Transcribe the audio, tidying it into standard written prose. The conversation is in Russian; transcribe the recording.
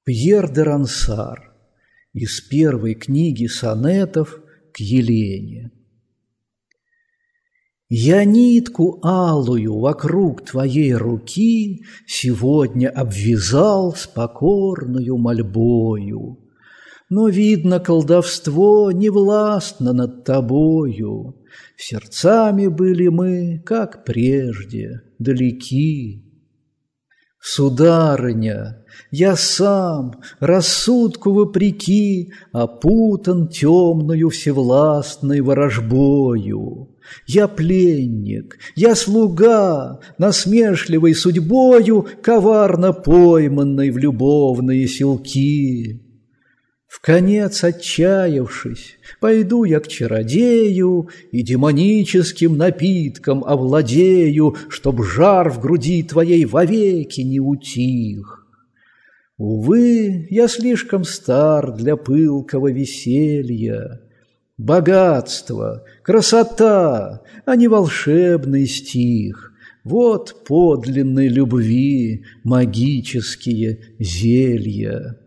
Пьер де Рансар из первой книги сонетов к Елене. Я нитку алую вокруг твоей руки сегодня обвязал с покорною мольбою, но, видно, колдовство не властно над тобою, сердцами были мы, как прежде, далеки. Сударыня, я сам, рассудку вопреки, опутан темною всевластной ворожбою. Я пленник, я слуга, насмешливой судьбою, коварно пойманной в любовные селки. Вконец отчаявшись, пойду я к чародею и демоническим напитком овладею, чтоб жар в груди твоей вовеки не утих. Увы, я слишком стар для пылкого веселья. Богатство, красота, а не волшебный стих — вот подлинной любви магические зелья.